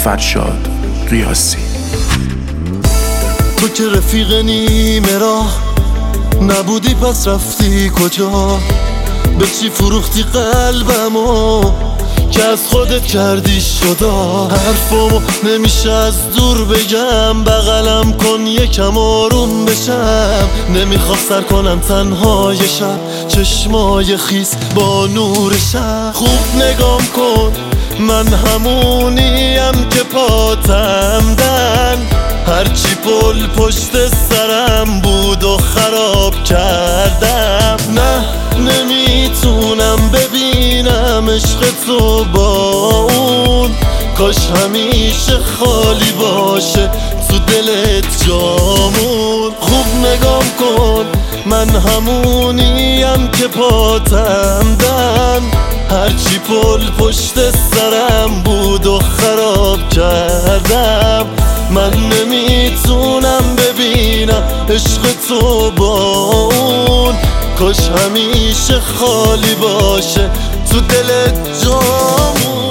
فرشاد قیاسی. تو که رفیق نیمه راه نبودی پس رفتی کجا؟ به چی فروختی قلبمو که از خودت کردی شدا؟ حرفمو نمیشه از دور بگم، بغلم کن یکم آروم بشم. نمیخوام سر کنم تنهای شب، چشمای خیس با نور شب. خوب نگام کن من همونیم که پاتم دن، هرچی پل پشت سرم بود و خراب کردم. نه نمیتونم ببینم عشق تو با اون، کاش همیشه خالی باشه تو دلت جامون. خوب نگام کن من همونیم که پاتم دن، هرچی پل پشت سرم بود و خراب کردم. من نمیتونم ببینم عشق تو با اون، کاش همیشه خالی باشه تو دلت جامون.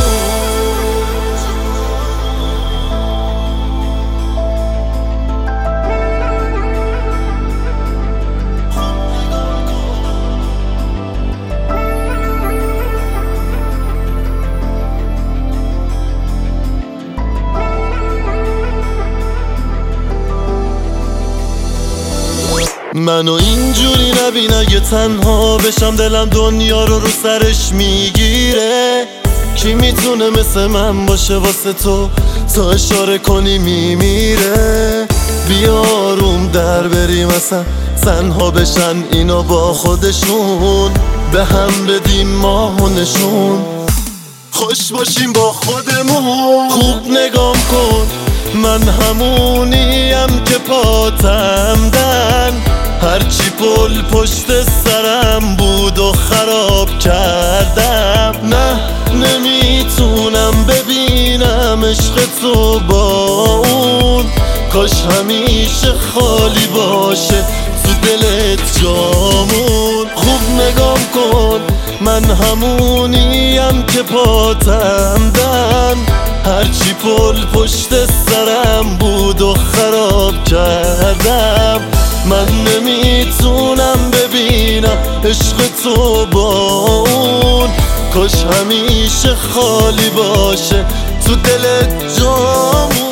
منو اینجوری نبین، اگه تنها بشم دلم دنیا رو سرش میگیره. کی میتونه مثل من باشه واسه تو، تا اشاره کنی میمیره. بیا آروم در بریم اصلا تنها بشن اینا با خودشون، به هم بدیم ماه و نشون، خوش باشیم با خودمون. خوب نگام کن من همونیم که پاتم دن، هرچی پل پشت سرم بود و خراب کردم. نه نمیتونم ببینم عشق تو با اون، کاش همیشه خالی باشه تو دلت جامون. خوب نگام کن من همونیم که پاتم دن، هرچی پل پشت سرم بود و خراب کردم. من نمیتونم ببینم عشق تو با اون، کاش همیشه خالی باشه تو دلت جامون.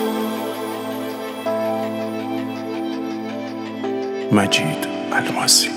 مجید الماسی.